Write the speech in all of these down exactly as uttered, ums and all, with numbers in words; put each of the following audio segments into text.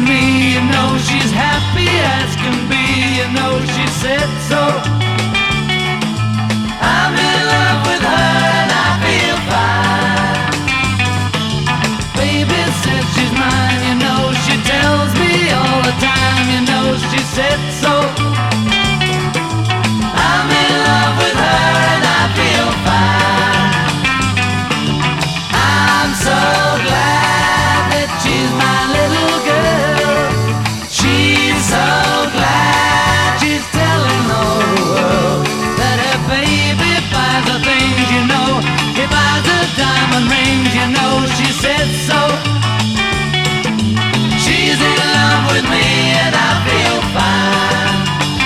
me, you know she's happy as can be, you know she said so. I'm in love with her and I feel fine. Baby says she's mine, you know she tells me all the time, you know she said so. I'm in love with her and I feel fine. I'm so glad that she's my little girl. She's so glad she's telling the whole world that her baby buys the things, you know. He buys the diamond rings, you know she said so. She's in love with me and I feel fine.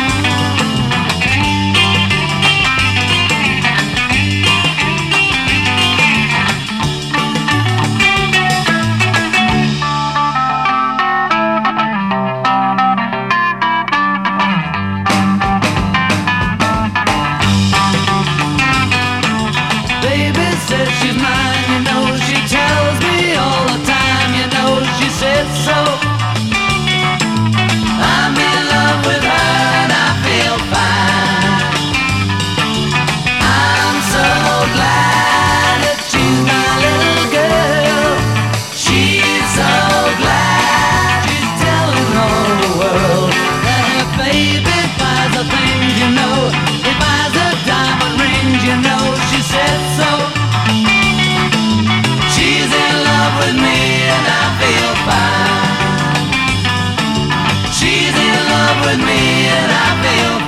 Baby says she's mine, you know she tells me all the time, you know she said so. I'm in love with her and I feel fine. I'm so glad that she's my little girl. She's so glad she's telling the whole world that her baby buys the things, you know. He buys the diamond rings, you know she said so. She's in love with me and I feel fine. She's in love with me and I feel